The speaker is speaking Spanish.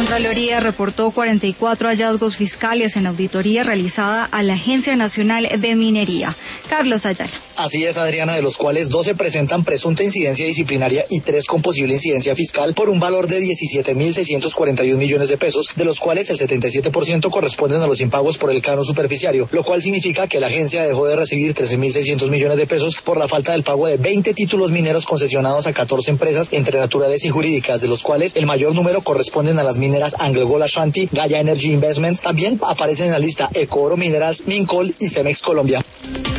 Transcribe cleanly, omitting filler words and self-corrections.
Contraloría reportó 44 hallazgos fiscales en auditoría realizada a la Agencia Nacional de Minería. Carlos Ayala. Así es, Adriana, de los cuales 12 presentan presunta incidencia disciplinaria y 3 con posible incidencia fiscal por un valor de 17.641 millones de pesos, de los cuales el 77% corresponden a los impagos por el canon superficiario, lo cual significa que la agencia dejó de recibir 13.600 millones de pesos por la falta del pago de 20 títulos mineros concesionados a 14 empresas entre naturales y jurídicas, de los cuales el mayor número corresponden a las mineras AngloGold Ashanti, Gaia Energy Investments. También aparecen en la lista Ecooro Minerals, Mincol y Cemex Colombia.